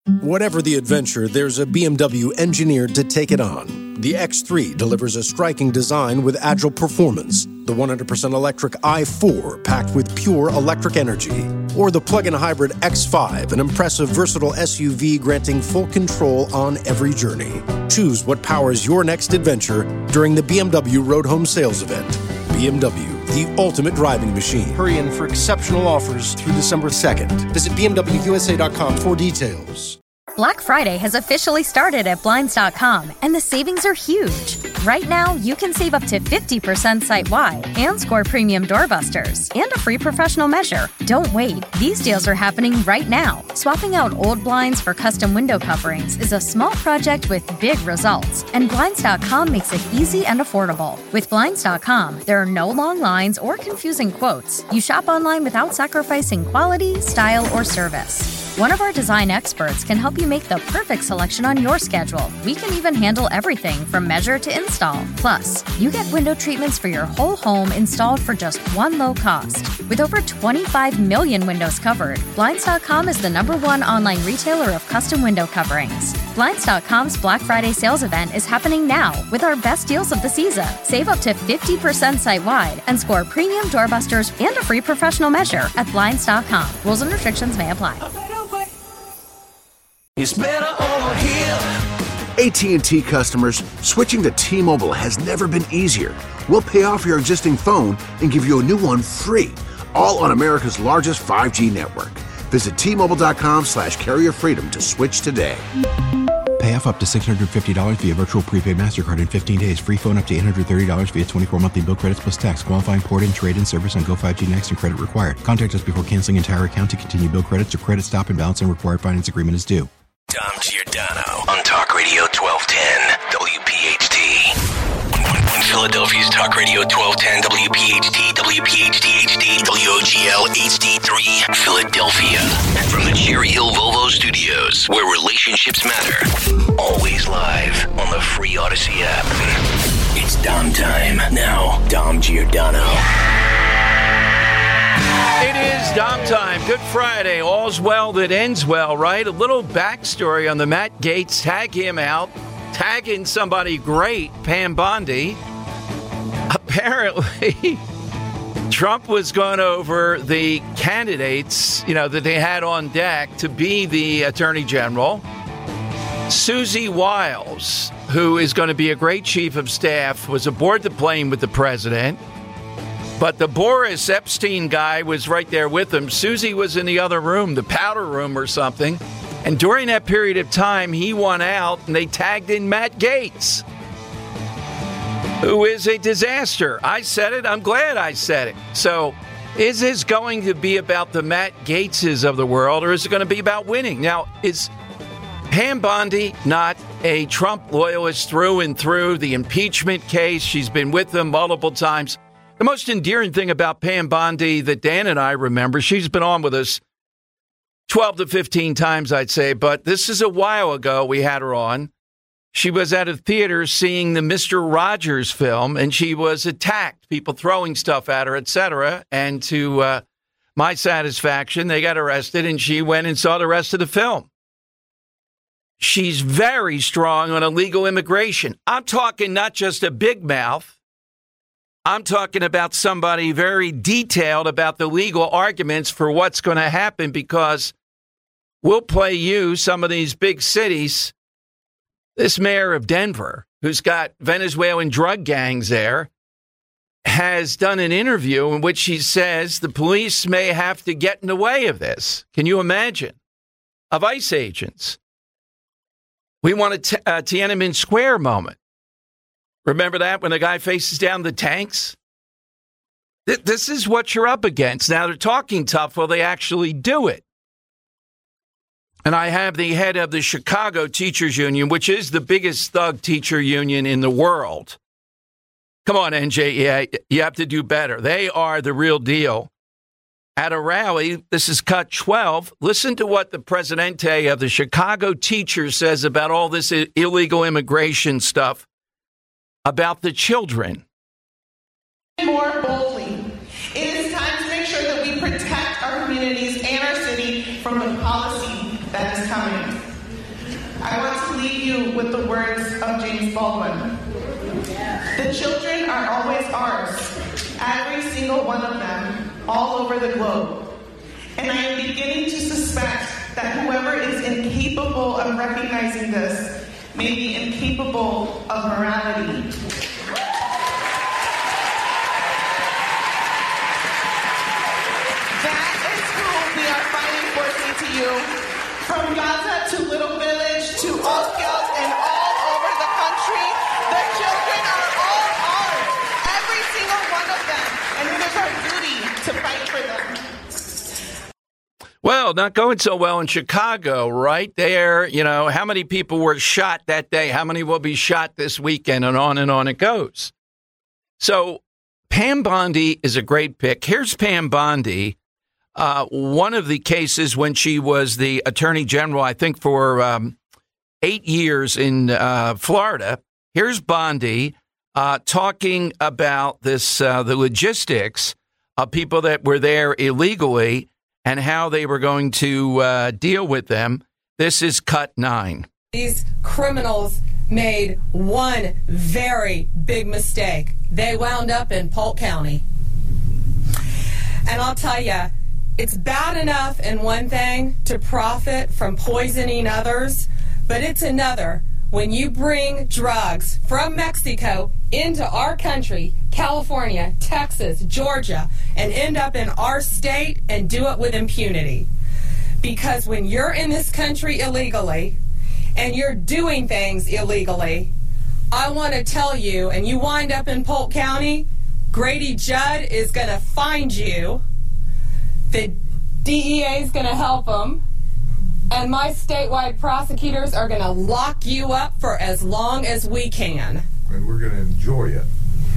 Whatever the adventure, there's a BMW engineered to take it on. The X3 delivers a striking design with agile performance. The 100% electric i4 packed with pure electric energy. Or the plug-in hybrid X5, an impressive versatile SUV granting full control on every journey. Choose what powers your next adventure during the BMW Road Home Sales Event. BMW, the ultimate driving machine. Hurry in for exceptional offers through December 2nd. Visit BMWUSA.com for details. Black Friday has officially started at Blinds.com, and the savings are huge. Right now, you can save up to 50% site-wide and score premium doorbusters and a free professional measure. Don't wait. These deals are happening right now. Swapping out old blinds for custom window coverings is a small project with big results, and Blinds.com makes it easy and affordable. With Blinds.com, there are no long lines or confusing quotes. You shop online without sacrificing quality, style, or service. One of our design experts can help you make the perfect selection on your schedule. We can even handle everything from measure to install. Plus, you get window treatments for your whole home installed for just one low cost. With over 25 million windows covered, Blinds.com is the #1 online retailer of custom window coverings. Blinds.com's Black Friday sales event is happening now with our best deals of the season. Save up to 50% site-wide and score premium doorbusters and a free professional measure at Blinds.com. Rules and restrictions may apply. It's better over here. AT&T customers, switching to T-Mobile has never been easier. We'll pay off your existing phone and give you a new one free, all on America's largest 5G network. Visit T-Mobile.com/carrier freedom to switch today. Pay off up to $650 via virtual prepaid MasterCard in 15 days. Free phone up to $830 via 24 monthly bill credits plus tax. Qualifying port-in, trade-in service on Go 5G Next and credit required. Contact us before canceling entire account to continue bill credits or credit stop and balance and required finance agreement is due. Dom Giordano on Talk Radio 1210 WPHT. Philadelphia's Talk Radio 1210 WPHT, WPHT HD, WOGL HD3, Philadelphia. From the Cherry Hill Volvo Studios, where relationships matter. Always live on the free Odyssey app. It's Dom time. Now, Dom Giordano. It is Dom time. Good Friday. All's well that ends well, right? A little backstory on the Matt Gaetz. Tag him out. Tagging somebody great, Pam Bondi. Apparently, Trump was going over the candidates, that they had on deck to be the Attorney General. Susie Wiles, who is going to be a great chief of staff, was aboard the plane with the president. But the Boris Epstein guy was right there with him. Susie was in the other room, the powder room or something. And during that period of time, he won out, and they tagged in Matt Gaetz, who is a disaster. I said it. I'm glad I said it. So is this going to be about the Matt Gaetzes of the world, or is it going to be about winning? Now, is Pam Bondi not a Trump loyalist through and through? The impeachment case, she's been with them multiple times. The most endearing thing about Pam Bondi that Dan and I remember, she's been on with us 12 to 15 times, I'd say, but this is a while ago we had her on. She was at a theater seeing the Mr. Rogers film, and she was attacked, people throwing stuff at her, etc. And to my satisfaction, they got arrested, and she went and saw the rest of the film. She's very strong on illegal immigration. I'm talking not just a big mouth. I'm talking about somebody very detailed about the legal arguments for what's going to happen, because we'll play you some of these big cities. This mayor of Denver, who's got Venezuelan drug gangs there, has done an interview in which she says the police may have to get in the way of this. Can you imagine? Of ICE agents. We want a Tiananmen Square moment. Remember that when the guy faces down the tanks? This is what you're up against. Now, they're talking tough. Will they actually do it? And I have the head of the Chicago Teachers Union, which is the biggest thug teacher union in the world. Come on, NJ, you have to do better. They are the real deal. At a rally, this is cut 12. Listen to what the presidente of the Chicago Teachers says about all this illegal immigration stuff. About the children. More boldly. It is time to make sure that we protect our communities and our city from the policy that is coming. with the words of James Baldwin. The children are always ours, every single one of them, all over the globe. And I am beginning to suspect that whoever is incapable of recognizing this may be incapable of morality. That is who we are fighting for, say to you. From Gaza to Little Village to Oak Hills and all over the country, the children are all ours, every single one of them, and it is our duty to fight for them. Well, not going so well in Chicago, right there. You know, how many people were shot that day? How many will be shot this weekend? And on it goes. So Pam Bondi is a great pick. Here's Pam Bondi. One of the cases when she was the attorney general, I think for 8 years in Florida. Here's Bondi talking about this, the logistics of people that were there illegally and how they were going to deal with them. This is cut 9. These criminals made one very big mistake. They wound up in Polk County. And I'll tell you, it's bad enough in one thing to profit from poisoning others, but it's another when you bring drugs from Mexico into our country, California, Texas, Georgia, and end up in our state and do it with impunity. Because when you're in this country illegally and you're doing things illegally, I want to tell you, and you wind up in Polk County, Grady Judd is going to find you. The DEA is going to help them. And my statewide prosecutors are going to lock you up for as long as we can. And we're going to enjoy it.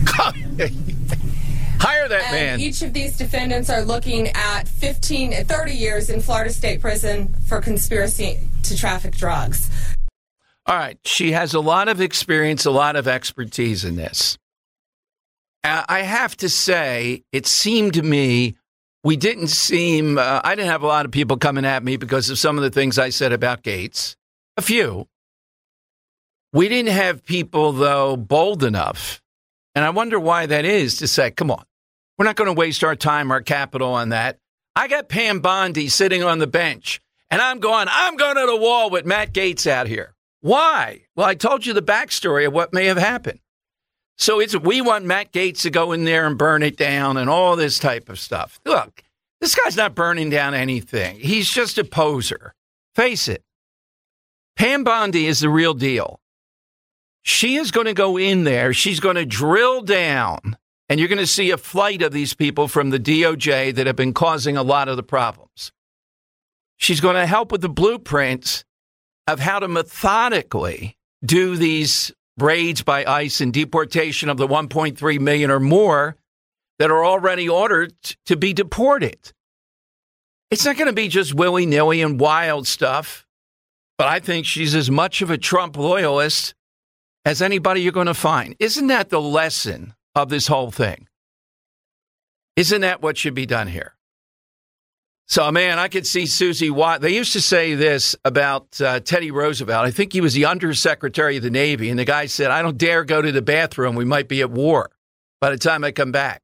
Hire that man. Each of these defendants are looking at 30 years in Florida State Prison for conspiracy to traffic drugs. All right. She has a lot of experience, a lot of expertise in this. I have to say, it seemed to me I didn't have a lot of people coming at me because of some of the things I said about Gates. A few. We didn't have people, though, bold enough. And I wonder why that is, to say, come on, we're not going to waste our time, our capital on that. I got Pam Bondi sitting on the bench, and I'm going to the wall with Matt Gaetz out here. Why? Well, I told you the backstory of what may have happened. So we want Matt Gaetz to go in there and burn it down and all this type of stuff. Look, this guy's not burning down anything. He's just a poser. Face it. Pam Bondi is the real deal. She is going to go in there. She's going to drill down, and you're going to see a flight of these people from the DOJ that have been causing a lot of the problems. She's going to help with the blueprints of how to methodically do these raids by ICE and deportation of the 1.3 million or more that are already ordered to be deported. It's not going to be just willy-nilly and wild stuff, but I think she's as much of a Trump loyalist as anybody you're going to find. Isn't that the lesson of this whole thing? Isn't that what should be done here? So, man, I could see Susie Wiles. They used to say this about Teddy Roosevelt. I think he was the undersecretary of the Navy, and the guy said, I don't dare go to the bathroom. We might be at war by the time I come back.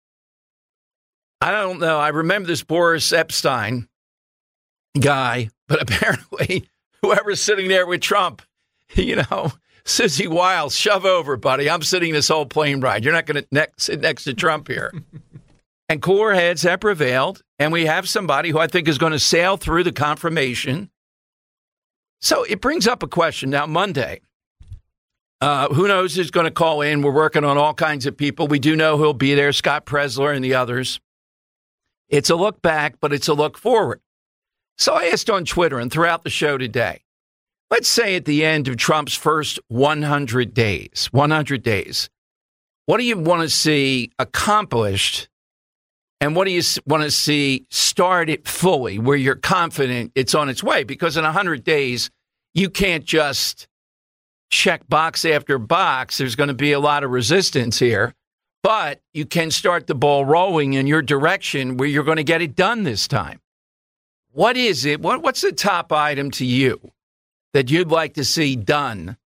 I don't know. I remember this Boris Epstein guy, but apparently whoever's sitting there with Trump, Susie Wiles, shove over, buddy. I'm sitting this whole plane ride. You're not going to sit next to Trump here. And cooler heads have prevailed, and we have somebody who I think is going to sail through the confirmation. So it brings up a question. Now, Monday, who knows who's going to call in? We're working on all kinds of people. We do know who'll be there, Scott Presler and the others. It's a look back, but it's a look forward. So I asked on Twitter and throughout the show today, let's say at the end of Trump's first 100 days, what do you want to see accomplished? And what do you want to see started fully, where you're confident it's on its way? Because in 100 days, you can't just check box after box. There's going to be a lot of resistance here. But you can start the ball rolling in your direction where you're going to get it done this time. What is it? What's the top item to you that you'd like to see done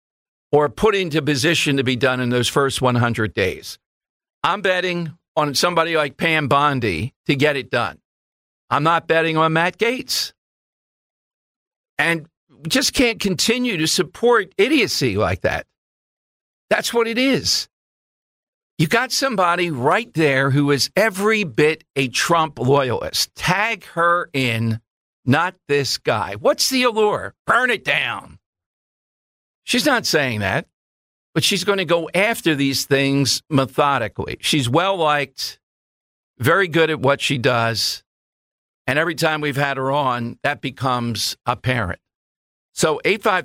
or put into position to be done in those first 100 days. I'm betting on somebody like Pam Bondi to get it done. I'm not betting on Matt Gaetz. And just can't continue to support idiocy like that. That's what it is. You got somebody right there who is every bit a Trump loyalist. Tag her in, not this guy. What's the allure? Burn it down. She's not saying that, but she's going to go after these things methodically. She's well-liked, very good at what she does, and every time we've had her on, that becomes apparent. So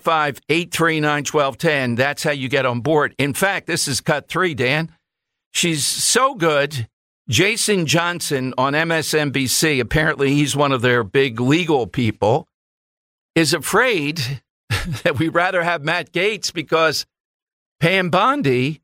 855-839-1210, that's how you get on board. In fact, this is cut 3, Dan. She's so good. Jason Johnson on MSNBC, apparently he's one of their big legal people, is afraid that we'd rather have Matt Gaetz because Pam Bondi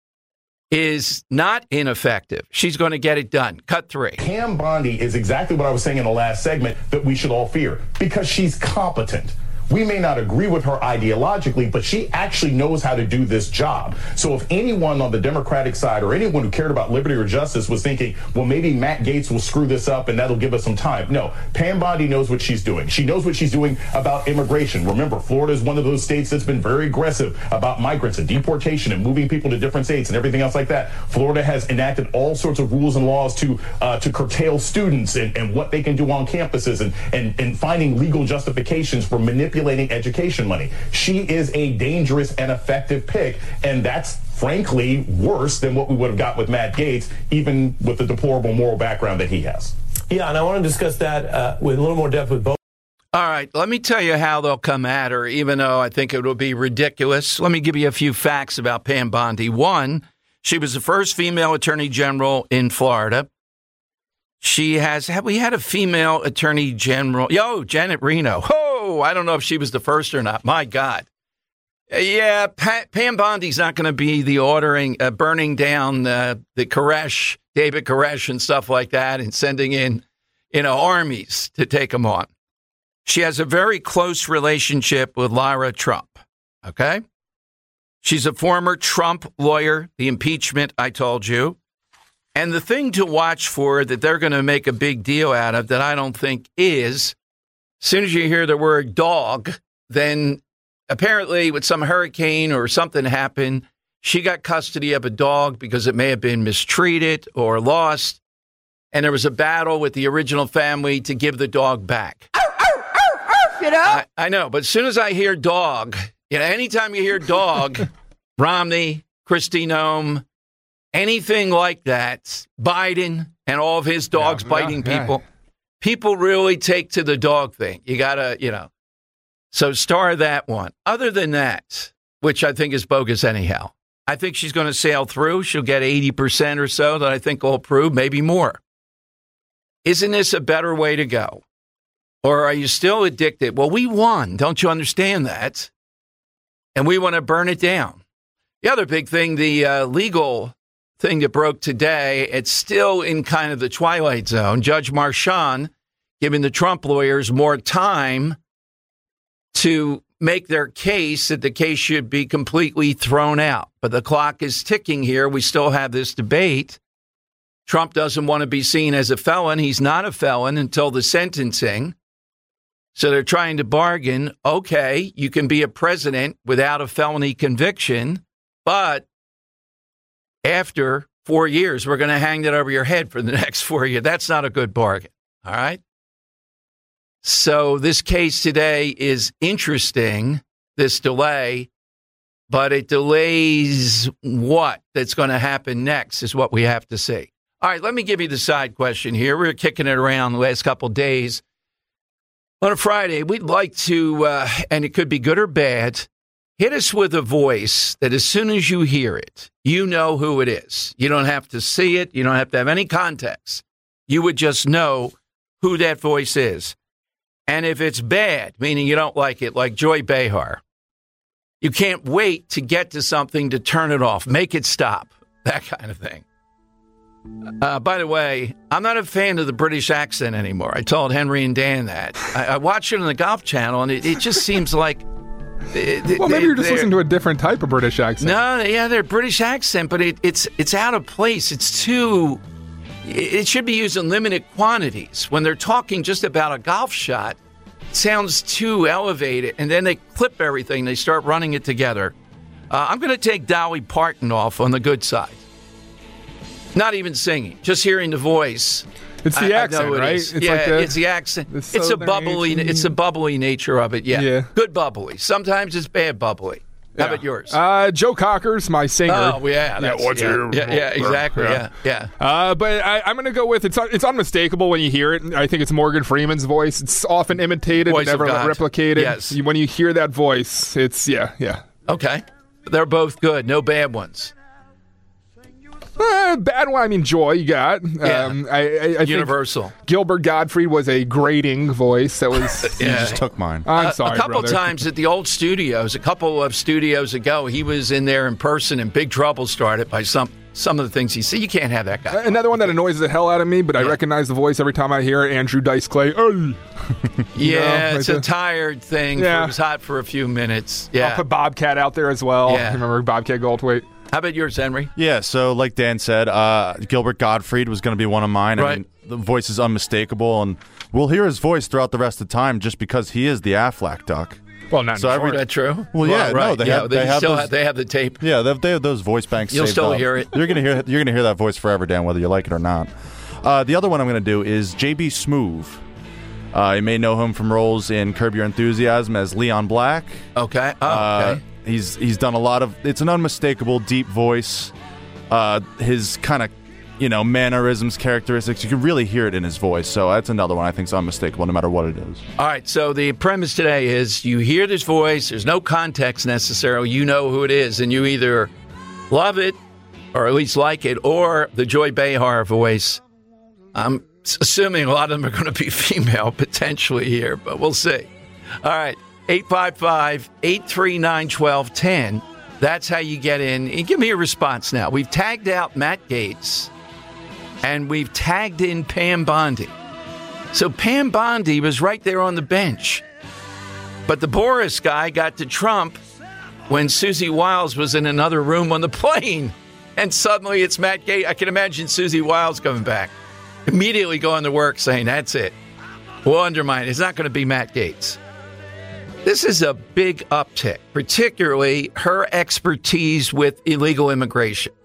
is not ineffective. She's going to get it done. Cut 3. Pam Bondi is exactly what I was saying in the last segment that we should all fear because she's competent. We may not agree with her ideologically, but she actually knows how to do this job. So if anyone on the Democratic side or anyone who cared about liberty or justice was thinking, well, maybe Matt Gaetz will screw this up and that'll give us some time. No, Pam Bondi knows what she's doing. She knows what she's doing about immigration. Remember, Florida is one of those states that's been very aggressive about migrants and deportation and moving people to different states and everything else like that. Florida has enacted all sorts of rules and laws to curtail students and what they can do on campuses and finding legal justifications for manipulating education money. She is a dangerous and effective pick, and that's frankly worse than what we would have got with Matt Gaetz, even with the deplorable moral background that he has. Yeah, and I want to discuss that with a little more depth with both. All right, let me tell you how they'll come at her, even though I think it will be ridiculous. Let me give you a few facts about Pam Bondi. One, she was the first female attorney general in Florida. We had a female attorney general? Janet Reno. I don't know if she was the first or not. My God. Yeah, Pam Bondi's not going to be the burning down the Koresh, David Koresh and stuff like that and sending in, armies to take them on. She has a very close relationship with Lara Trump, okay? She's a former Trump lawyer, the impeachment I told you. And the thing to watch for that they're going to make a big deal out of that I don't think is, as soon as you hear the word dog, then apparently with some hurricane or something happened, she got custody of a dog because it may have been mistreated or lost. And there was a battle with the original family to give the dog back. I know, but as soon as I hear dog, anytime you hear dog, Romney, Kristi Noem, anything like that, Biden and all of his dogs biting people. People really take to the dog thing. You got to, so star that one. Other than that, which I think is bogus anyhow, I think she's going to sail through. She'll get 80% or so that I think will approve, maybe more. Isn't this a better way to go? Or are you still addicted? Well, we won. Don't you understand that? And we want to burn it down. The other big thing, the legal thing that broke today, it's still in kind of the twilight zone. Judge Marchand giving the Trump lawyers more time to make their case that the case should be completely thrown out. But the clock is ticking here. We still have this debate. Trump doesn't want to be seen as a felon. He's not a felon until the sentencing. So they're trying to bargain. Okay, you can be a president without a felony conviction, but after 4 years, we're going to hang that over your head for the next 4 years. That's not a good bargain. All right. So this case today is interesting, this delay, but it delays what that's going to happen next is what we have to see. All right. Let me give you the side question here. We're kicking it around the last couple of days. On a Friday, we'd like to, and it could be good or bad, hit us with a voice that as soon as you hear it, you know who it is. You don't have to see it. You don't have to have any context. You would just know who that voice is. And if it's bad, meaning you don't like it, like Joy Behar, you can't wait to get to something to turn it off, make it stop, that kind of thing. By the way, I'm not a fan of the British accent anymore. I told Henry and Dan that. I watch it on the Golf Channel, and it just seems like Well, maybe you're just listening to a different type of British accent. No, yeah, they're British accent, but it's out of place. It's too. It should be used in limited quantities. When they're talking just about a golf shot, it sounds too elevated, and then they clip everything. They start running it together. I'm going to take Dolly Parton off on the good side. Not even singing, just hearing the voice. It's the accent, right? It's the accent. It's a bubbly nature of it. Yeah. Good bubbly. Sometimes it's bad bubbly. How about yours? Joe Cocker's my singer. Oh, yeah. Exactly. Yeah. But I'm going to go with it's unmistakable when you hear it. I think it's Morgan Freeman's voice. It's often imitated and never replicated. Yes. When you hear that voice, it's, yeah. Okay. They're both good. No bad ones. Bad one, I mean, Joy, you got. I Universal. Think Gilbert Gottfried was a grating voice. That was. You just took mine. I'm sorry, a couple brother. times at the old studios, a couple of studios ago, he was in there in person, and big trouble started by some of the things he said. You can't have that guy. Another one that annoys the hell out of me, but I recognize the voice every time I hear it, Andrew Dice Clay. It's a tired thing. Yeah. It was hot for a few minutes. Yeah. I'll put Bobcat out there as well. Yeah. Remember Bobcat Goldthwait? How about yours, Henry? Yeah, so like Dan said, Gilbert Gottfried was going to be one of mine. Right. I mean, the voice is unmistakable, and we'll hear his voice throughout the rest of the time just because he is the Aflac duck. Well, not is that true? Well, yeah, right. No, they have the tape. Yeah, they have those voice banks. You'll saved still up. hear it. You're gonna hear that voice forever, Dan, whether you like it or not. The other one I'm gonna do is JB Smoove. You may know him from roles in Curb Your Enthusiasm as Leon Black. Okay. Okay. He's done a lot of. It's an unmistakable, deep voice. His kind of, mannerisms, characteristics, you can really hear it in his voice. So that's another one I think is unmistakable, no matter what it is. All right. So the premise today is you hear this voice. There's no context necessarily. You know who it is, and you either love it, or at least like it, or the Joy Behar voice. I'm assuming a lot of them are going to be female potentially here, but we'll see. All right. 855-839-1210. That's how you get in. And give me a response now. We've tagged out Matt Gaetz, and we've tagged in Pam Bondi. So Pam Bondi was right there on the bench. But the Boris guy got to Trump when Susie Wiles was in another room on the plane. And suddenly it's Matt Gaetz. I can imagine Susie Wiles coming back, immediately going to work saying, that's it. We'll undermine it. It's not going to be Matt Gaetz. This is a big uptick, particularly her expertise with illegal immigration.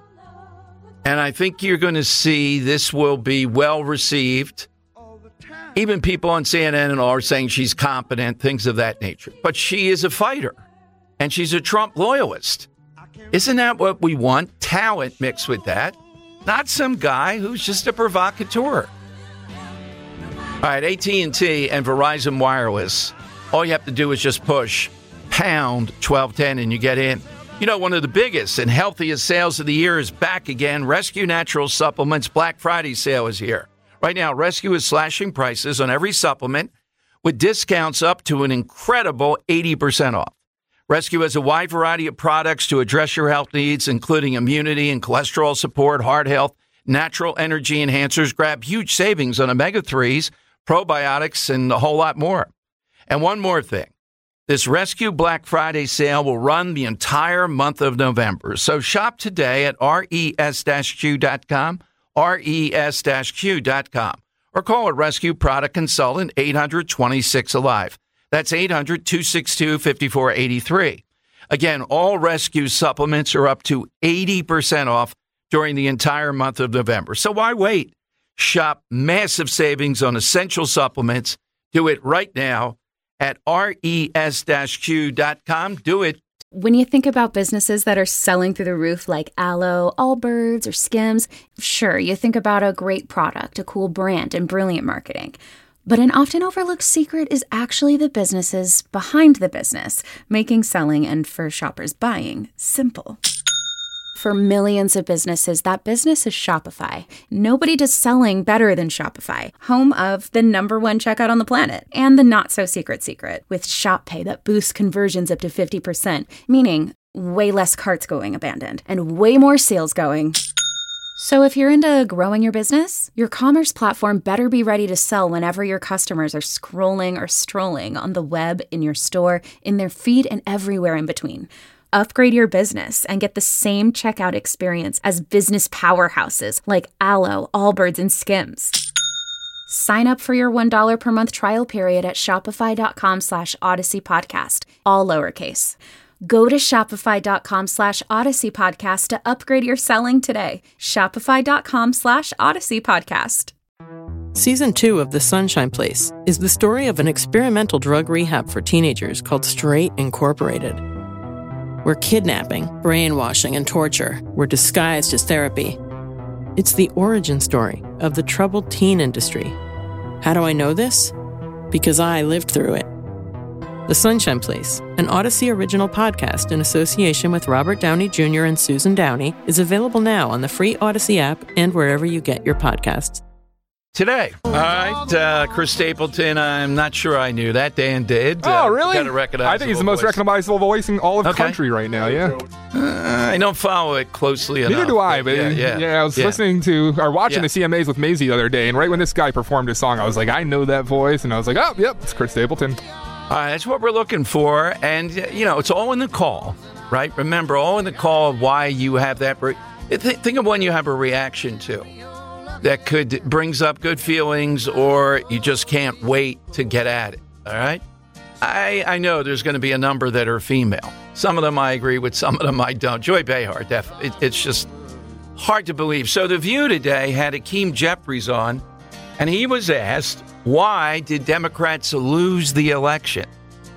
And I think you're going to see this will be well received. Even people on CNN and all are saying she's competent, things of that nature. But she is a fighter, and she's a Trump loyalist. Isn't that what we want? Talent mixed with that. Not some guy who's just a provocateur. All right, AT&T and Verizon Wireless. All you have to do is just push pound 1210 and you get in. One of the biggest and healthiest sales of the year is back again. Rescue Natural Supplements Black Friday sale is here. Right now, Rescue is slashing prices on every supplement with discounts up to an incredible 80% off. Rescue has a wide variety of products to address your health needs, including immunity and cholesterol support, heart health, natural energy enhancers. Grab huge savings on omega-3s, probiotics, and a whole lot more. And one more thing. This Rescue Black Friday sale will run the entire month of November. So shop today at res-q.com, res-q.com, or call a Rescue Product Consultant 800-26-ALIVE. That's 800-262-5483. Again, all Rescue supplements are up to 80% off during the entire month of November. So why wait? Shop massive savings on essential supplements. Do it right now at res-q.com. Do it. When you think about businesses that are selling through the roof like Aloe, Allbirds, or Skims, sure, you think about a great product, a cool brand, and brilliant marketing. But an often overlooked secret is actually the businesses behind the business, making selling and for shoppers buying simple. For millions of businesses, that business is Shopify. Nobody does selling better than Shopify, home of the #1 checkout on the planet and the not-so-secret secret with Shop Pay that boosts conversions up to 50%, meaning way less carts going abandoned and way more sales going So if you're into growing your business, your commerce platform better be ready to sell whenever your customers are scrolling or strolling on the web, in your store, in their feed, and everywhere in between. Upgrade your business and get the same checkout experience as business powerhouses like Alo, Allbirds, and Skims. Sign up for your $1 per month trial period at shopify.com/Odyssey Podcast, all lowercase. Go to shopify.com/Odyssey Podcast to upgrade your selling today. Shopify.com/Odyssey Podcast. Season 2 of The Sunshine Place is the story of an experimental drug rehab for teenagers called Straight Incorporated, where kidnapping, brainwashing, and torture were disguised as therapy. It's the origin story of the troubled teen industry. How do I know this? Because I lived through it. The Sunshine Place, an Odyssey original podcast in association with Robert Downey Jr. and Susan Downey, is available now on the free Odyssey app and wherever you get your podcasts. Today. All right, Chris Stapleton, I'm not sure I knew that. Dan did. Oh, really? Got a recognizable I think he's the most recognizable voice in all of the country right now, yeah. I don't follow it closely enough. Neither do I, but I was listening to, or watching the CMAs with Maisie the other day, and right when this guy performed his song, I was like, I know that voice, and I was like, oh, yep, it's Chris Stapleton. All right, that's what we're looking for, and, it's all in the call, right? Remember, all in the call of why you have that. Think of when you have a reaction to that brings up good feelings, or you just can't wait to get at it, all right? I know there's going to be a number that are female. Some of them I agree with, some of them I don't. Joy Behar, definitely. It's just hard to believe. So The View today had Hakeem Jeffries on, and he was asked, why did Democrats lose the election?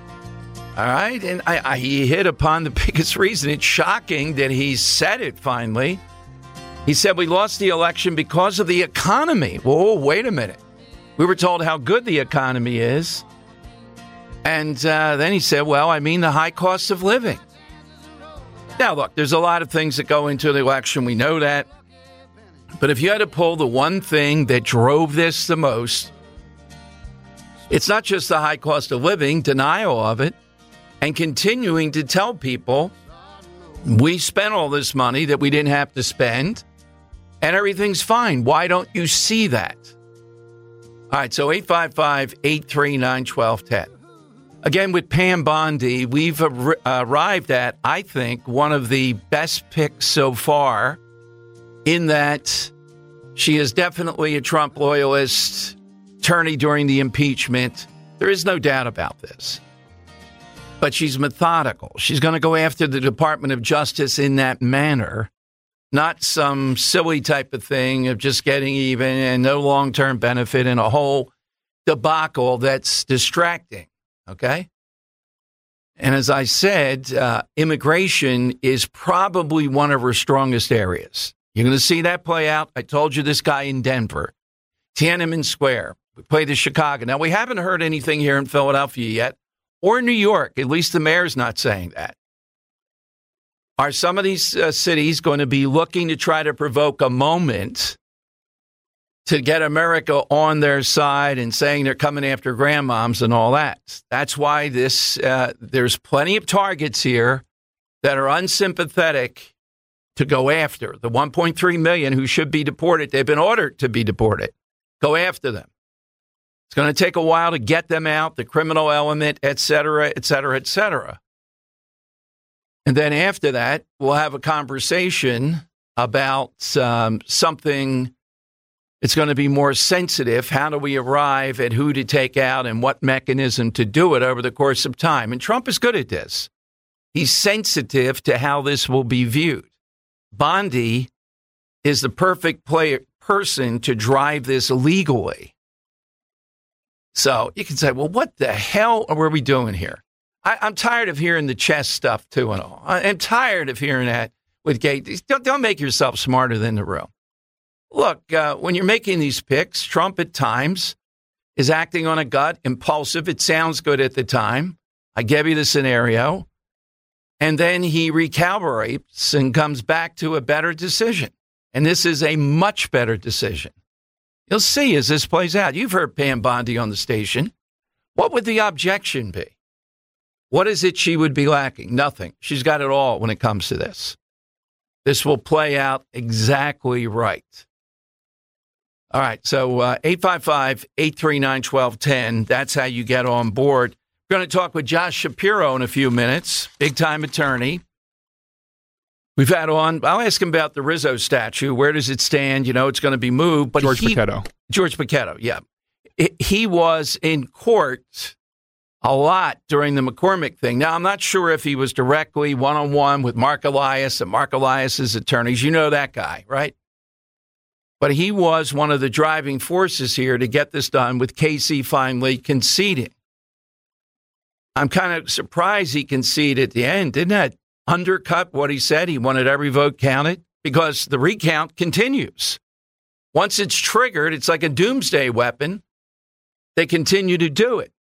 All right, and he hit upon the biggest reason. It's shocking that he said it finally. He said, we lost the election because of the economy. Whoa, wait a minute. We were told how good the economy is. And then he said, the high cost of living. Now, look, there's a lot of things that go into the election. We know that. But if you had to pull the one thing that drove this the most, it's not just the high cost of living, denial of it, and continuing to tell people we spent all this money that we didn't have to spend, and everything's fine. Why don't you see that? All right, so 855-839-1210. Again, with Pam Bondi, we've arrived at, I think, one of the best picks so far, in that she is definitely a Trump loyalist, attorney during the impeachment. There is no doubt about this. But she's methodical. She's going to go after the Department of Justice in that manner, not some silly type of thing of just getting even and no long-term benefit and a whole debacle that's distracting, okay? And as I said, immigration is probably one of her strongest areas. You're going to see that play out. I told you this guy in Denver, Tiananmen Square. We played to Chicago. Now, we haven't heard anything here in Philadelphia yet, or New York. At least the mayor's not saying that. Are some of these cities going to be looking to try to provoke a moment to get America on their side and saying they're coming after grandmoms and all that? That's why there's plenty of targets here that are unsympathetic to go after. The 1.3 million who should be deported, they've been ordered to be deported. Go after them. It's going to take a while to get them out, the criminal element, et cetera, et cetera, et cetera. And then after that, we'll have a conversation about something that's going to be more sensitive. How do we arrive at who to take out and what mechanism to do it over the course of time? And Trump is good at this. He's sensitive to how this will be viewed. Bondi is the perfect person to drive this legally. So you can say, well, what the hell are we doing here? I'm tired of hearing the chess stuff, too, and all. I'm tired of hearing that with Gates. Don't make yourself smarter than the room. Look, when you're making these picks, Trump at times is acting on a gut, impulsive. It sounds good at the time. I gave you the scenario. And then he recalibrates and comes back to a better decision. And this is a much better decision. You'll see as this plays out. You've heard Pam Bondi on the station. What would the objection be? What is it she would be lacking? Nothing. She's got it all when it comes to this. this will play out exactly right. All right, so 855-839-1210. That's how you get on board. We're going to talk with Josh Shapiro in a few minutes, big-time attorney. We've had on, I'll ask him about the Rizzo statue. Where does it stand? You know, it's going to be moved. But George Paquetto, yeah. He was in court a lot during the McCormick thing. Now, I'm not sure if he was directly one-on-one with Mark Elias and Mark Elias's attorneys. You know that guy, right? But he was one of the driving forces here to get this done, with Casey finally conceding. I'm kind of surprised he conceded at the end. Didn't that undercut what he said? He wanted every vote counted, because the recount continues. Once it's triggered, it's like a doomsday weapon. They continue to do it.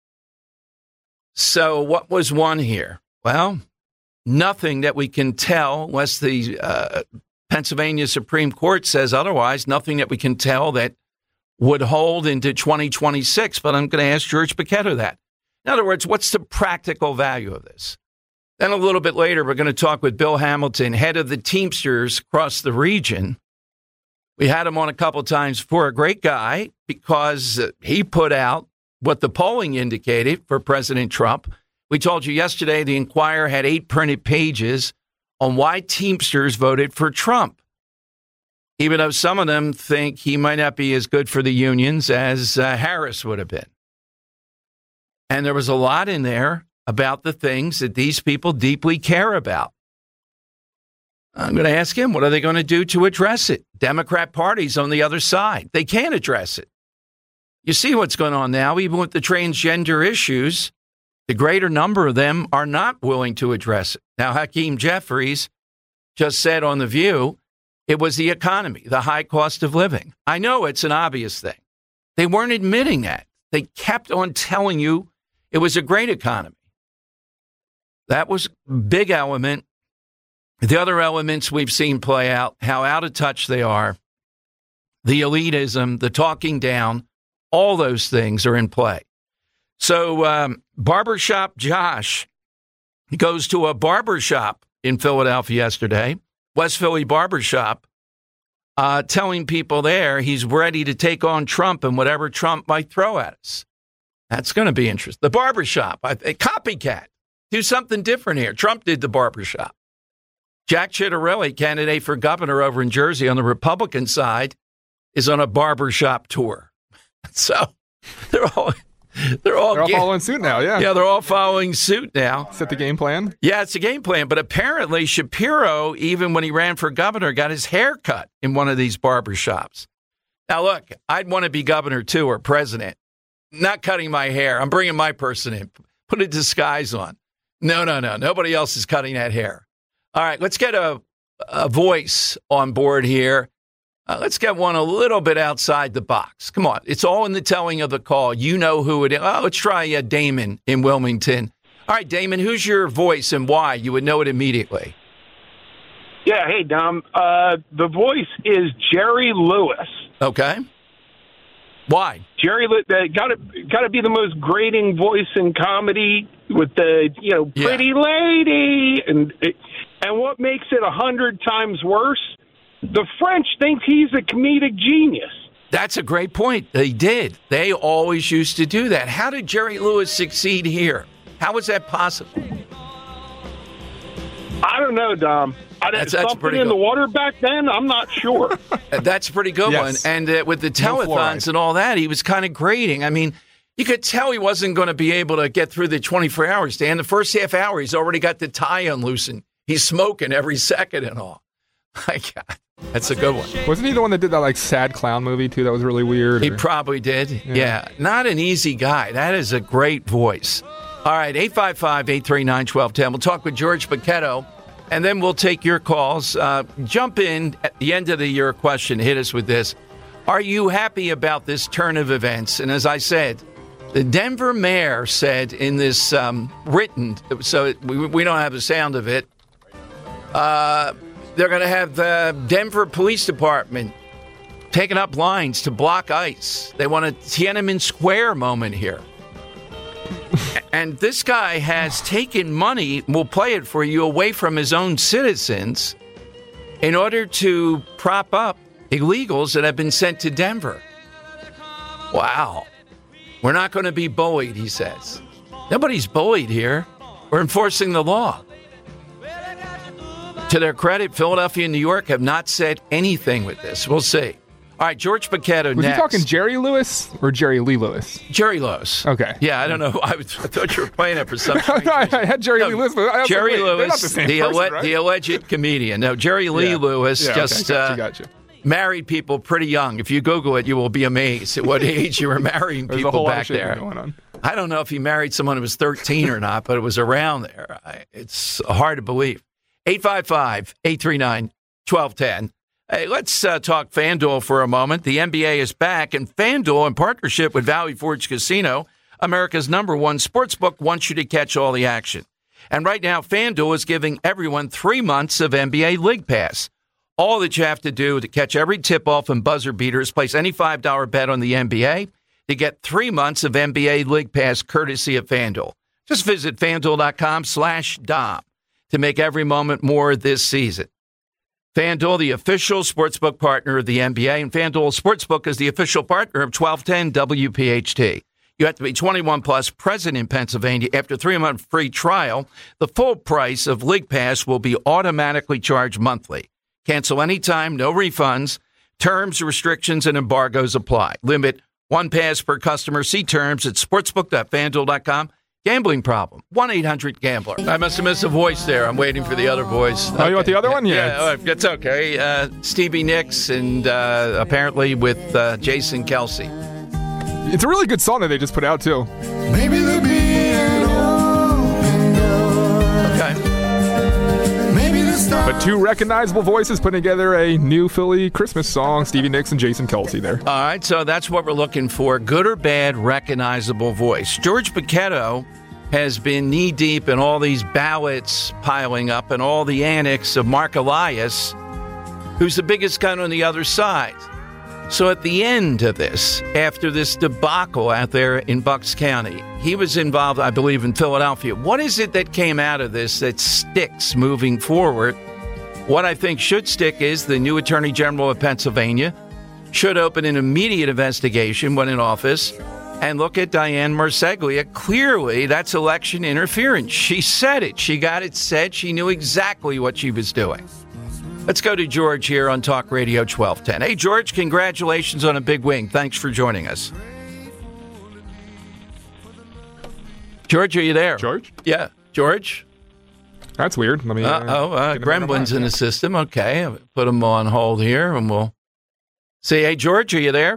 So what was won here? Well, nothing that we can tell, unless the Pennsylvania Supreme Court says otherwise, nothing that we can tell that would hold into 2026. But I'm going to ask George Paquetto that. In other words, what's the practical value of this? Then a little bit later, we're going to talk with Bill Hamilton, head of the Teamsters across the region. We had him on a couple of times before. A great guy, because he put out what the polling indicated for President Trump. We told you yesterday the Inquirer had 8 printed pages on why Teamsters voted for Trump, even though some of them think he might not be as good for the unions as Harris would have been. And there was a lot in there about the things that these people deeply care about. I'm going to ask him, what are they going to do to address it? Democrat Party's on the other side. They can't address it. You see what's going on now, even with the transgender issues, the greater number of them are not willing to address it. Now, Hakeem Jeffries just said on The View, it was the economy, the high cost of living. I know it's an obvious thing. They weren't admitting that. They kept on telling you it was a great economy. That was a big element. The other elements we've seen play out, how out of touch they are, the elitism, the talking down, all those things are in play. So Barbershop Josh goes to a barbershop in Philadelphia yesterday, West Philly Barbershop, telling people there he's ready to take on Trump and whatever Trump might throw at us. That's going to be interesting. The barbershop, a copycat. Do something different here. Trump did the barbershop. Jack Ciattarelli, candidate for governor over in Jersey on the Republican side, is on a barbershop tour. So they're all following suit now, yeah. Yeah, they're all following suit now. Is that the game plan? Yeah, it's a game plan. But apparently Shapiro, even when he ran for governor, got his hair cut in one of these barbershops. Now, look, I'd want to be governor, too, or president. Not cutting my hair. I'm bringing my person in. Put a disguise on. No. Nobody else is cutting that hair. All right, let's get a voice on board here. Let's get one a little bit outside the box. Come on. It's all in the telling of the call. You know who it is. Oh, let's try Damon in Wilmington. All right, Damon, who's your voice and why? You would know it immediately. Yeah, hey, Dom. The voice is Jerry Lewis. Okay. Why? Jerry Lewis, got to be the most grating voice in comedy with the, pretty lady. And what makes it 100 times worse? The French think he's a comedic genius. That's a great point. They did. They always used to do that. How did Jerry Lewis succeed here? How was that possible? I don't know, Dom. That's something in the water back then? I'm not sure. That's a pretty good one. And with the telethons and all that, he was kind of grating. I mean, you could tell he wasn't going to be able to get through the 24 hours, Dan. The first half hour, he's already got the tie unloosened. He's smoking every second and all. My God. That's a good one. Wasn't he the one that did that sad clown movie too? That was really weird. He probably did. Yeah. Not an easy guy. That is a great voice. All right, 855-839-1210. We'll talk with George Paquetto, and then we'll take your calls. Jump in at the end of your question. Hit us with this. Are you happy about this turn of events? And as I said, the Denver mayor said in this written, so we don't have the sound of it, they're going to have the Denver Police Department taking up lines to block ICE. They want a Tiananmen Square moment here. And this guy has taken money, we'll play it for you, away from his own citizens in order to prop up illegals that have been sent to Denver. Wow. We're not going to be bullied, he says. Nobody's bullied here. We're enforcing the law. To their credit, Philadelphia and New York have not said anything with this. We'll see. All right, George Paquetto next. Was he talking Jerry Lewis or Jerry Lee Lewis? Jerry Lewis. Okay. Yeah, I don't know. I thought you were playing it for some reason. I had Jerry Lee Lewis. But Jerry Lewis, the alleged comedian. No, Jerry Lee Lewis gotcha. Married people pretty young. If you Google it, you will be amazed at what age you were marrying There's people a whole back there. Going on. I don't know if he married someone who was 13 or not, but it was around there. It's hard to believe. 855-839-1210. Hey, let's talk FanDuel for a moment. The NBA is back, and FanDuel, in partnership with Valley Forge Casino, America's #1 sportsbook, wants you to catch all the action. And right now, FanDuel is giving everyone 3 months of NBA League Pass. All that you have to do to catch every tip-off and buzzer beater is place any $5 bet on the NBA to get 3 months of NBA League Pass courtesy of FanDuel. Just visit FanDuel.com/Dom to make every moment more this season. FanDuel, the official sportsbook partner of the NBA, and FanDuel Sportsbook is the official partner of 1210 WPHT. You have to be 21 plus, present in Pennsylvania. After 3-month free trial, the full price of League Pass will be automatically charged monthly. Cancel anytime, no refunds. Terms, restrictions, and embargoes apply. Limit 1 pass per customer. See terms at sportsbook.fanduel.com. Gambling problem. 1-800-GAMBLER. I must have missed a voice there. I'm waiting for the other voice. Oh, you want the other one? Yeah, it's okay. Stevie Nicks and apparently with Jason Kelce. It's a really good song that they just put out, too. Maybe there'll be an open door. Okay. Maybe the stars. But 2 recognizable voices putting together a new Philly Christmas song, Stevie Nicks and Jason Kelce there. All right, so that's what we're looking for. Good or bad, recognizable voice. George Paquetto has been knee-deep in all these ballots piling up and all the annex of Mark Elias, who's the biggest gun on the other side. So at the end of this, after this debacle out there in Bucks County, he was involved, I believe, in Philadelphia. What is it that came out of this that sticks moving forward? What I think should stick is the new Attorney General of Pennsylvania should open an immediate investigation when in office and look at Dianne Marseglia. Clearly, that's election interference. She said it. She got it said. She knew exactly what she was doing. Let's go to George here on Talk Radio 1210. Hey, George, congratulations on a big win. Thanks for joining us. George, are you there? George? Yeah. George? That's weird. Let me. Gremlin's in the system. Okay. I'll put him on hold here and we'll see. Hey, George, are you there?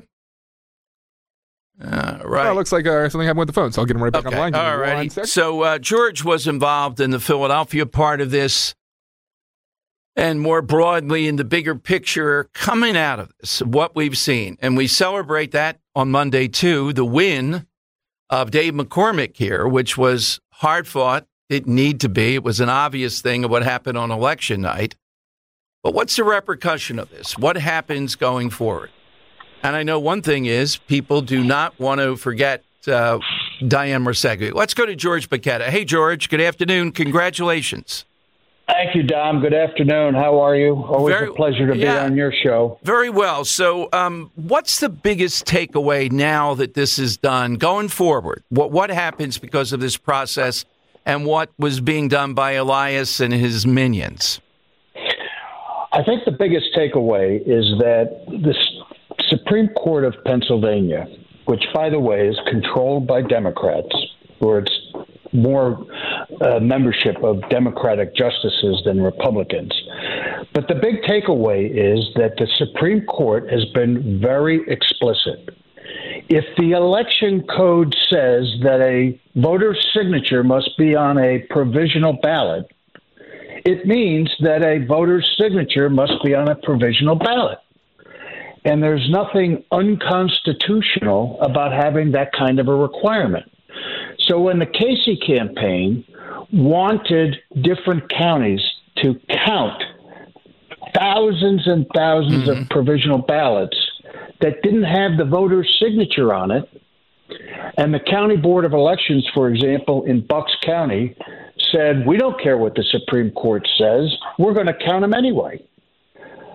Right. Oh, it looks like something happened with the phone, so I'll get him right back online. All right. So George was involved in the Philadelphia part of this, and more broadly in the bigger picture coming out of this, what we've seen. And we celebrate that on Monday, too, the win of Dave McCormick here, which was hard-fought. It need to be. It was an obvious thing of what happened on election night. But what's the repercussion of this? What happens going forward? And I know one thing is people do not want to forget Dianne Marseglia. Let's go to George Paquetto. Hey, George, good afternoon. Congratulations. Thank you, Dom. Good afternoon. How are you? Always a pleasure to be on your show. Very well. So what's the biggest takeaway now that this is done going forward? What happens because of this process and what was being done by Elias and his minions? I think the biggest takeaway is that the Supreme Court of Pennsylvania, which, by the way, is controlled by Democrats, or it's more membership of Democratic justices than Republicans. But the big takeaway is that the Supreme Court has been very explicit. If the election code says that a voter's signature must be on a provisional ballot, it means that a voter's signature must be on a provisional ballot. And there's nothing unconstitutional about having that kind of a requirement. So when the Casey campaign wanted different counties to count thousands and thousands of provisional ballots that didn't have the voter's signature on it, and the County Board of Elections, for example, in Bucks County, said, we don't care what the Supreme Court says, we're going to count them anyway.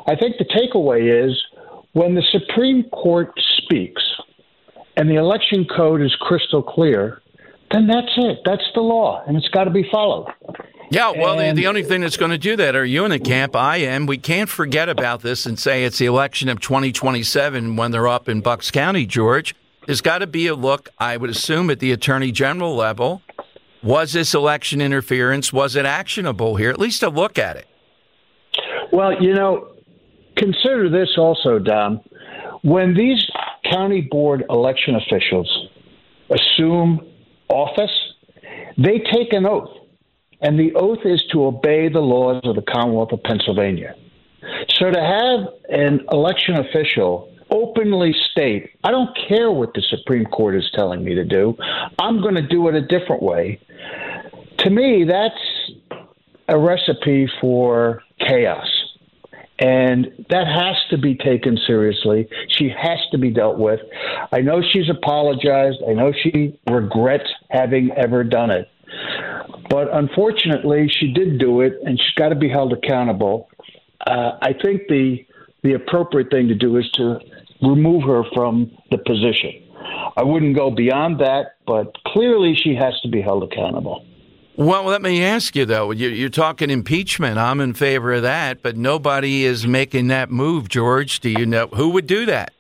I think the takeaway is when the Supreme Court speaks and the election code is crystal clear, then that's it. That's the law, and it's got to be followed. Yeah, well, the only thing that's going to do that, are you in the camp? I am. We can't forget about this and say it's the election of 2027 when they're up in Bucks County, George. There's got to be a look, I would assume, at the Attorney General level. Was this election interference? Was it actionable here? At least a look at it. Well, consider this also, Dom. When these county board election officials assume office, they take an oath. And the oath is to obey the laws of the Commonwealth of Pennsylvania. So to have an election official openly state, I don't care what the Supreme Court is telling me to do, I'm going to do it a different way, to me, that's a recipe for chaos. And that has to be taken seriously. She has to be dealt with. I know she's apologized. I know she regrets having ever done it. But unfortunately, she did do it, and she's got to be held accountable. I think the appropriate thing to do is to remove her from the position. I wouldn't go beyond that, but clearly she has to be held accountable. Well, let me ask you, though. You're talking impeachment. I'm in favor of that, but nobody is making that move, George. Do you know who would do that?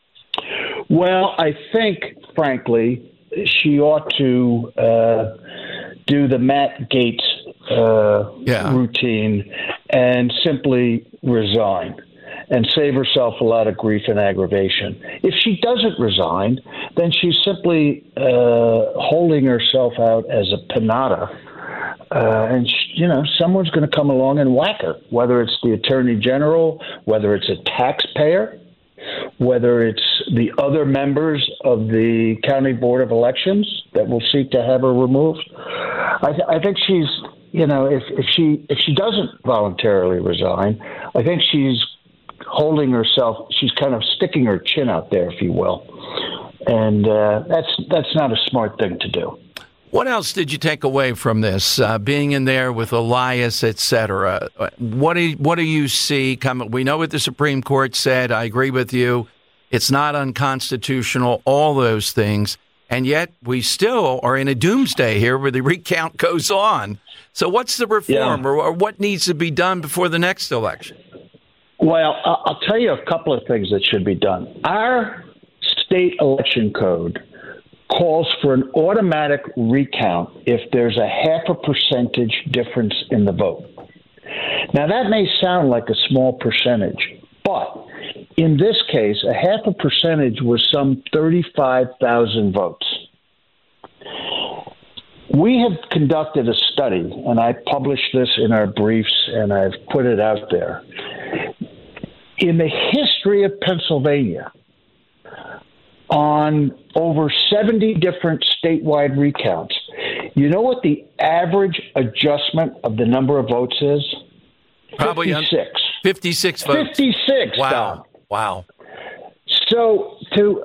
Well, I think, frankly, she ought to do the Matt Gaetz routine and simply resign and save herself a lot of grief and aggravation. If she doesn't resign, then she's simply holding herself out as a pinata. And, someone's going to come along and whack her, whether it's the Attorney General, whether it's a taxpayer, whether it's the other members of the County Board of Elections that will seek to have her removed. I think she's, if she doesn't voluntarily resign, I think she's holding herself, she's kind of sticking her chin out there, if you will. And that's not a smart thing to do. What else did you take away from this, being in there with Elias, et cetera? What do you see coming? We know what the Supreme Court said. I agree with you. It's not unconstitutional, all those things. And yet we still are in a doomsday here where the recount goes on. So what's the reform or what needs to be done before the next election? Well, I'll tell you a couple of things that should be done. Our state election code calls for an automatic recount if there's a 0.5% difference in the vote. Now, that may sound like a small percentage, but in this case, a 0.5% was some 35,000 votes. We have conducted a study, and I published this in our briefs, and I've put it out there. In the history of Pennsylvania, on over 70 different statewide recounts, you know what the average adjustment of the number of votes is? Probably 56. 56 votes. 56. Wow. Don. Wow. So to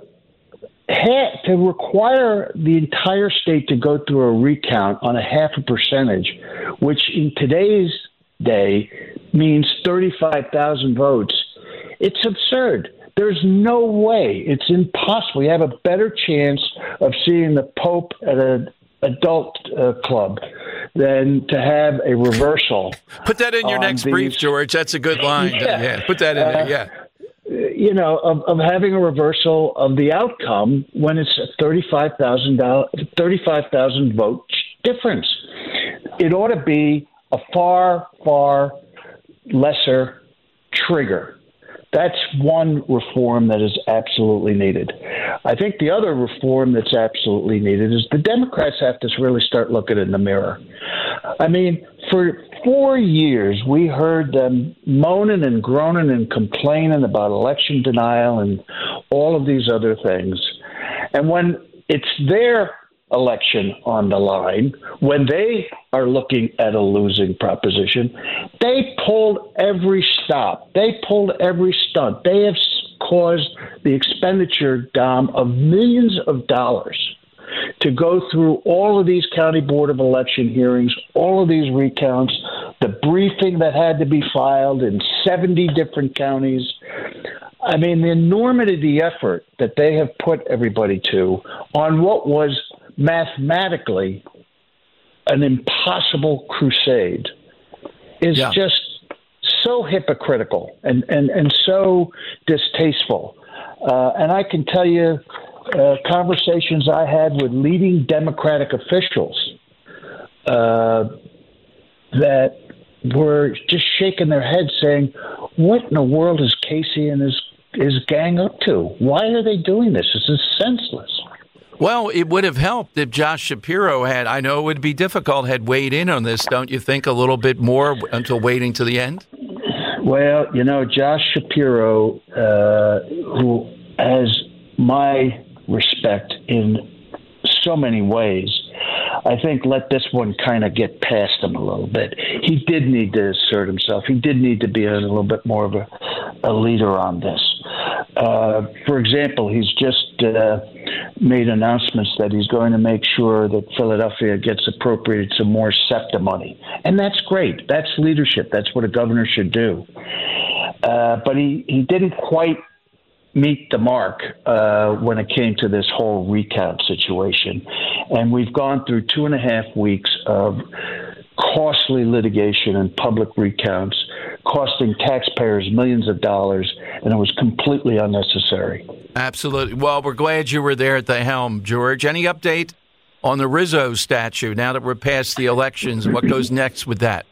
require the entire state to go through a recount on a 0.5%, which in today's day means 35,000 votes, it's absurd. There's no way. It's impossible. You have a better chance of seeing the Pope at an adult club than to have a reversal. Put that in your next brief, George. That's a good line. Yeah. Put that in there, of having a reversal of the outcome when it's a 35,000 vote difference. It ought to be a far, far lesser trigger. That's one reform that is absolutely needed. I think the other reform that's absolutely needed is the Democrats have to really start looking in the mirror. I mean, for 4 years, we heard them moaning and groaning and complaining about election denial and all of these other things. And when it's their election on the line, when they are looking at a losing proposition, they pulled every stop. They pulled every stunt. They have caused the expenditure, Dom, of millions of dollars to go through all of these county board of election hearings, all of these recounts, the the briefing that had to be filed in 70 different counties. I mean, the enormity of the effort that they have put everybody to on what was mathematically an impossible crusade is just so hypocritical and so distasteful. And I can tell you conversations I had with leading Democratic officials that were just shaking their heads saying, what in the world is Casey and his gang up to? Why are they doing this? This is senseless. Well, it would have helped if Josh Shapiro had, I know it would be difficult, had weighed in on this, don't you think, a little bit more until waiting to the end? Well, Josh Shapiro, who has my respect in so many ways, I think let this one kind of get past him a little bit. He did need to assert himself. He did need to be a little bit more of a leader on this. For example, he's just made announcements that he's going to make sure that Philadelphia gets appropriated some more SEPTA money. And that's great. That's leadership. That's what a governor should do. But he didn't quite meet the mark when it came to this whole recount situation. And we've gone through 2.5 weeks of costly litigation and public recounts, costing taxpayers millions of dollars, and it was completely unnecessary. Absolutely. Well, we're glad you were there at the helm, George. Any update on the Rizzo statue now that we're past the elections? What goes next with that?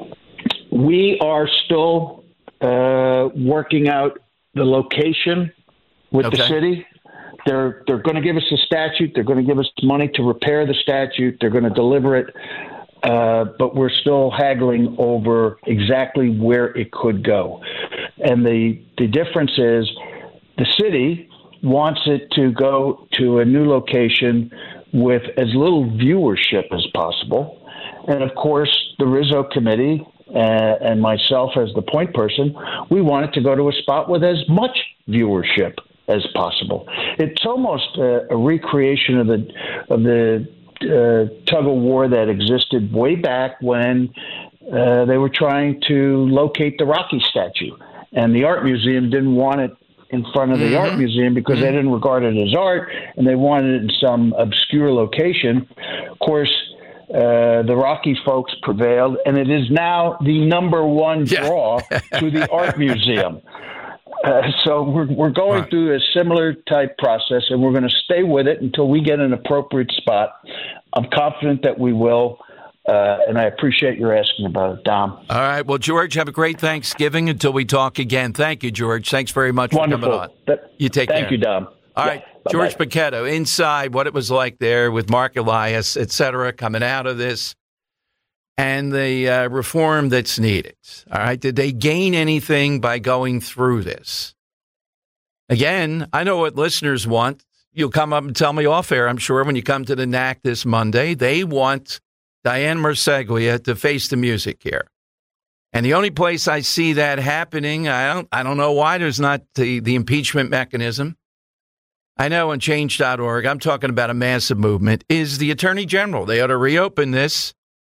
We are still working out the location with the city. They're going to give us a statute. They're going to give us money to repair the statute. They're going to deliver it. But we're still haggling over exactly where it could go. And the difference is the city wants it to go to a new location with as little viewership as possible. And, of course, the Rizzo committee and myself as the point person, we want it to go to a spot with as much viewership as possible. It's almost a recreation of the tug of war that existed way back when they were trying to locate the Rocky statue. And the art museum didn't want it in front of the art museum because they didn't regard it as art, and they wanted it in some obscure location. Of course, the Rocky folks prevailed, and it is now the number one draw to the art museum. So we're going through a similar type process, and we're going to stay with it until we get an appropriate spot. I'm confident that we will, and I appreciate your asking about it, Dom. All right. Well, George, have a great Thanksgiving until we talk again. Thank you, George. Thanks very much for coming on. You take care. Thank you, Dom. All right. Bye-bye. George Paquetto, inside what it was like there with Mark Elias, et cetera, coming out of this, and the reform that's needed. All right. Did they gain anything by going through this? Again, I know what listeners want. You'll come up and tell me off air, I'm sure, when you come to the NAC this Monday. They want Diane Marseglia to face the music here. And the only place I see that happening, I don't know why there's not the impeachment mechanism. I know on change.org, I'm talking about a massive movement, is the Attorney General. They ought to reopen this.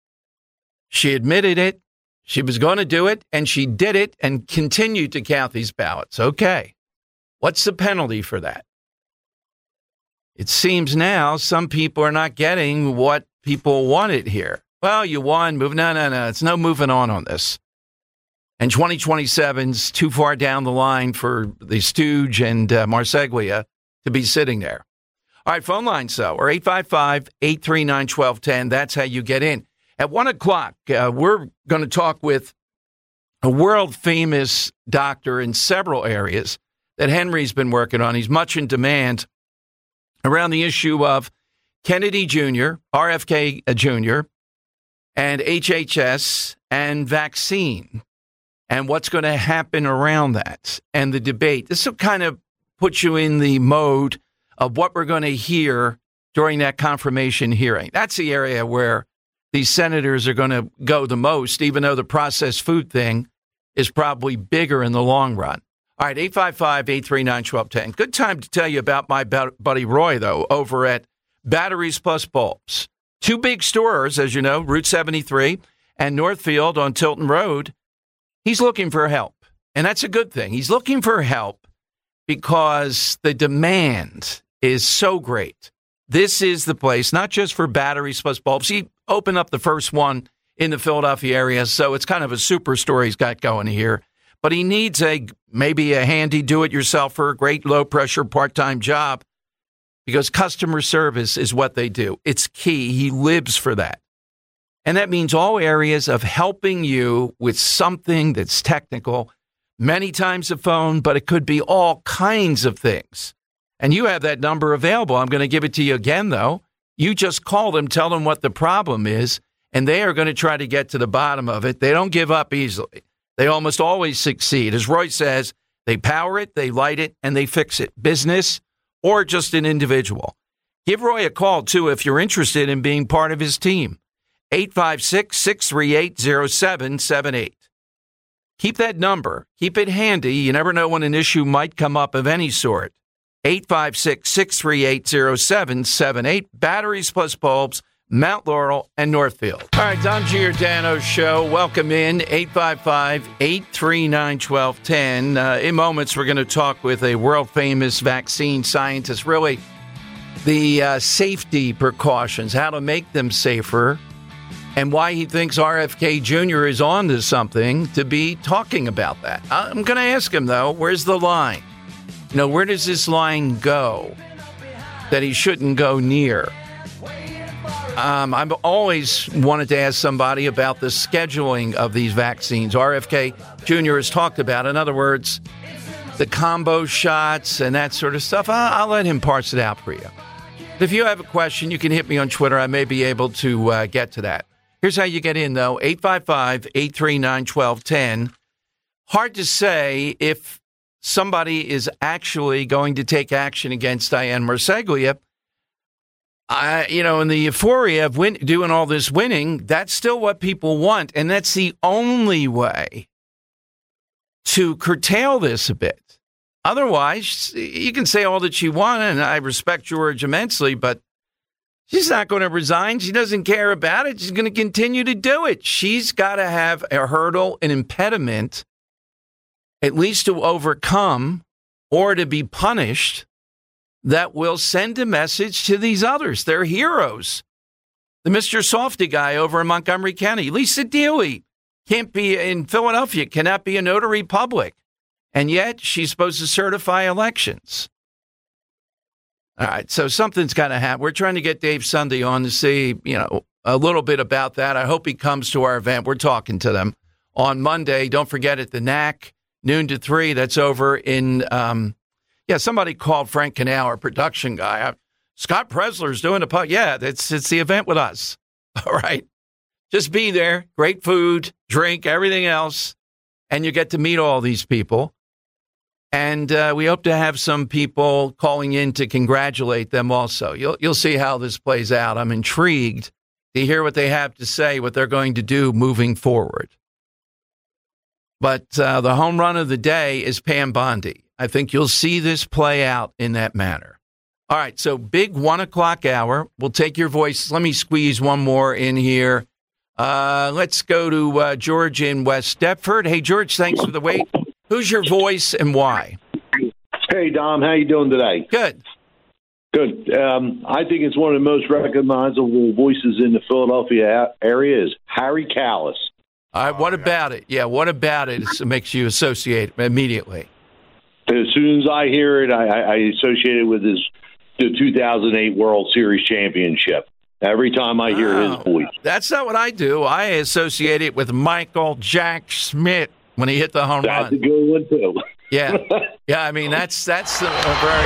She admitted it. She was going to do it, and she did it and continued to count these ballots. Okay. What's the penalty for that? It seems now some people are not getting what people wanted here. Well, you won. No. It's no moving on this. And 2027's too far down the line for the Stooge and Marseglia to be sitting there. All right, phone lines, though, are 855-839-1210. That's how you get in. At 1 o'clock, we're going to talk with a world-famous doctor in several areas that Henry's been working on. He's much in demand around the issue of Kennedy Jr., RFK Jr., and HHS and vaccine and what's going to happen around that and the debate. This will kind of put you in the mode of what we're going to hear during that confirmation hearing. That's the area where these senators are going to go the most, even though the processed food thing is probably bigger in the long run. All right, 855-839-1210. Good time to tell you about my buddy Roy, though, over at Batteries Plus Bulbs. Two big stores, as you know, Route 73 and Northfield on Tilton Road, he's looking for help. And that's a good thing. He's looking for help because the demand is so great. This is the place, not just for batteries plus bulbs. He opened up the first one in the Philadelphia area, so it's kind of a super store he's got going here. But he needs maybe a handy do-it-yourselfer, great low-pressure part-time job because customer service is what they do. It's key. He lives for that. And that means all areas of helping you with something that's technical, many times the phone, but it could be all kinds of things. And you have that number available. I'm going to give it to you again, though. You just call them, tell them what the problem is, and they are going to try to get to the bottom of it. They don't give up easily. They almost always succeed. As Roy says, they power it, they light it, and they fix it. Business or just an individual. Give Roy a call, too, if you're interested in being part of his team. 856-638-0778. Keep that number. Keep it handy. You never know when an issue might come up of any sort. 856-638-0778. Batteries plus bulbs, Mount Laurel and Northfield. All right, Dom Giordano Show. Welcome in. 855-839-1210. In moments, we're going to talk with a world-famous vaccine scientist. Really, the safety precautions, how to make them safer, and why he thinks RFK Jr. is on to something to be talking about that. I'm going to ask him, though, where's the line? You know, where does this line go that he shouldn't go near? I've always wanted to ask somebody about the scheduling of these vaccines. RFK Jr. has talked about, in other words, the combo shots and that sort of stuff. I'll let him parse it out for you. If you have a question, you can hit me on Twitter. I may be able to get to that. Here's how you get in, though. 855-839-1210. Hard to say if somebody is actually going to take action against Dianne Marseglia. In the euphoria of doing all this winning, that's still what people want. And that's the only way to curtail this a bit. Otherwise, you can say all that you want, and I respect George immensely, but she's not going to resign. She doesn't care about it. She's going to continue to do it. She's got to have a hurdle, an impediment, at least to overcome or to be punished, that will send a message to these others. They're heroes. The Mr. Softy guy over in Montgomery County, Lisa Dealey, can't be in Philadelphia, cannot be a notary public. And yet she's supposed to certify elections. All right, so something's got to happen. We're trying to get Dave Sunday on to see, a little bit about that. I hope he comes to our event. We're talking to them on Monday. Don't forget at the NAC, noon to 3. That's over in, somebody called Frank Canal, our production guy. Scott Presler's doing the podcast. Yeah, it's the event with us. All right. Just be there. Great food, drink, everything else. And you get to meet all these people. And we hope to have some people calling in to congratulate them also. You'll see how this plays out. I'm intrigued to hear what they have to say, what they're going to do moving forward. But the home run of the day is Pam Bondi. I think you'll see this play out in that manner. All right, so big 1 o'clock hour. We'll take your voice. Let me squeeze one more in here. Let's go to George in West Deptford. Hey, George, thanks for the wait. Who's your voice and why? Hey, Dom. How you doing today? Good. Good. I think it's one of the most recognizable voices in the Philadelphia area is Harry Callis. All right, what about it? Yeah, what about it makes you associate immediately? As soon as I hear it, I associate it with the 2008 World Series championship. Every time I hear his voice. That's not what I do. I associate it with Michael Jack Schmidt when he hit the home run. That's a good one, too. Yeah. Yeah, I mean, that's a very...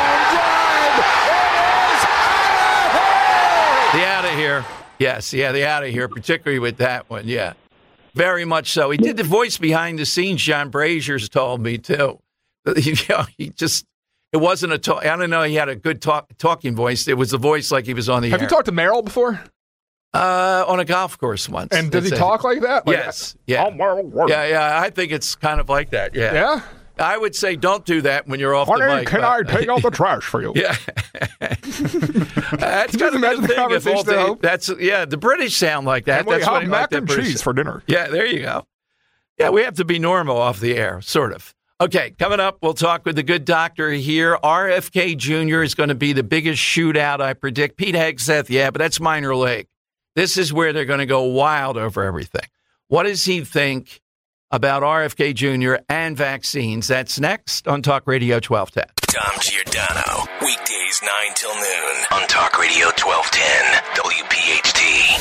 The out of here. Yes, yeah, the out of here, particularly with that one, yeah. Very much so. He did the voice behind the scenes, John Brazier's told me, too. He just... It wasn't I don't know. He had a good talking voice. It was the voice like he was on the air. Have you talked to Merrill before? On a golf course once. And does he talk like that? Yes. Yeah. Yeah. I think it's kind of like that. Yeah. Yeah? I would say don't do that when you're off the mic. Can I take out the trash for you? Yeah. That's kind of imagine the conversation, though. The British sound like that. And we That's have what mac and cheese for dinner. Yeah, there you go. Yeah, we have to be normal off the air, sort of. Okay, coming up, we'll talk with the good doctor here. RFK Jr. is going to be the biggest shootout, I predict. Pete Hegseth, but that's minor league. This is where they're going to go wild over everything. What does he think about RFK Jr. and vaccines? That's next on Talk Radio 1210. Dom Giordano, weekdays 9 till noon on Talk Radio 1210 WPHT.